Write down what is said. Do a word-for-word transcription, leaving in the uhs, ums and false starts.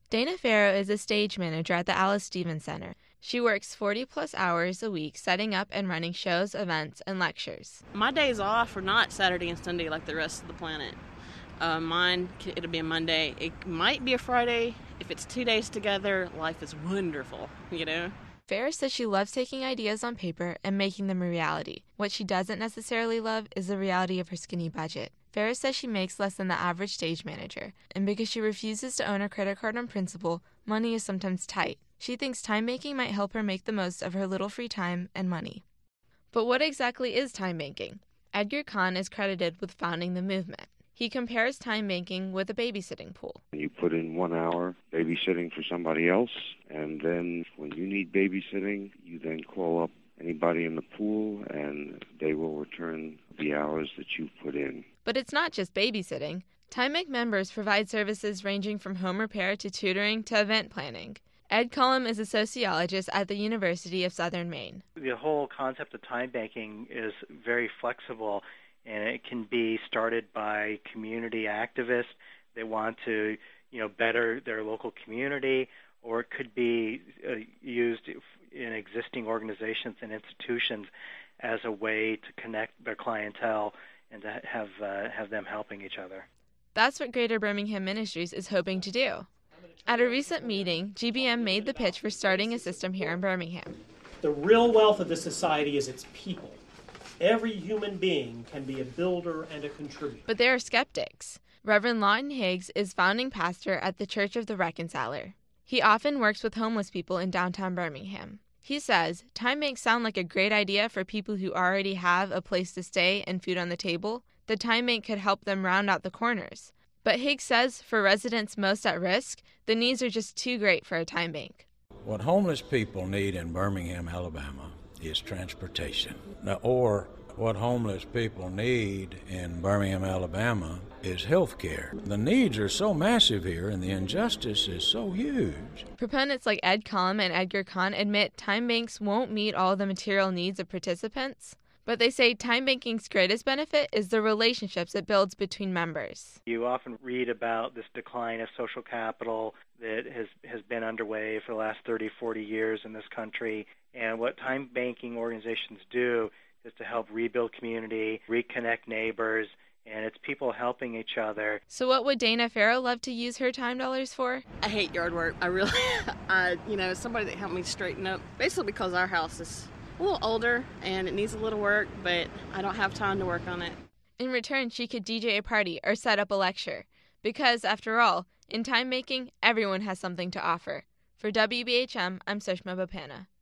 Dana Farrow is a stage manager at the Alice Stevens Center. She works forty plus hours a week setting up and running shows, events, and lectures. My days off are not Saturday and Sunday like the rest of the planet. Uh, mine, it'll be a Monday. It might be a Friday. If it's two days together, life is wonderful, you know? Farrow says she loves taking ideas on paper and making them a reality. What she doesn't necessarily love is the reality of her skinny budget. Farrow says she makes less than the average stage manager, and because she refuses to own a credit card on principle, money is sometimes tight. She thinks time banking might help her make the most of her little free time and money. But what exactly is time banking? Edgar Kahn is credited with founding the movement. He compares time banking with a babysitting pool. You put in one hour babysitting for somebody else, and then when you need babysitting, you then call up anybody in the pool, and they will return the hours that you put in. But it's not just babysitting. TimeBank members provide services ranging from home repair to tutoring to event planning. Ed Cullum is a sociologist at the University of Southern Maine. The whole concept of time banking is very flexible, and it can be started by community activists that want to, you know, better their local community, or it could be uh, used in existing organizations and institutions as a way to connect their clientele and to have uh, have them helping each other. That's what Greater Birmingham Ministries is hoping to do. At a recent meeting, G B M made the pitch for starting a system here in Birmingham. The real wealth of this society is its people. Every human being can be a builder and a contributor. But there are skeptics. Reverend Lawton Higgs is founding pastor at the Church of the Reconciler. He often works with homeless people in downtown Birmingham. He says, time banks sound like a great idea for people who already have a place to stay and food on the table. The time bank could help them round out the corners. But Higgs says for residents most at risk, the needs are just too great for a time bank. What homeless people need in Birmingham, Alabama is transportation. Now, or what homeless people need in Birmingham, Alabama is health care. The needs are so massive here and the injustice is so huge. Proponents like Ed Cullum and Edgar Kahn admit time banks won't meet all the material needs of participants. But they say time banking's greatest benefit is the relationships it builds between members. You often read about this decline of social capital that has, has been underway for the last thirty, forty years in this country. And what time banking organizations do is to help rebuild community, reconnect neighbors, and it's people helping each other. So what would Dana Farrow love to use her time dollars for? I hate yard work. I really, I, you know, somebody that helped me straighten up. Basically because our house is a little older and it needs a little work, but I don't have time to work on it. In return, she could D J a party or set up a lecture. Because, after all, in time making, everyone has something to offer. For W B H M, I'm Sushma Bapana.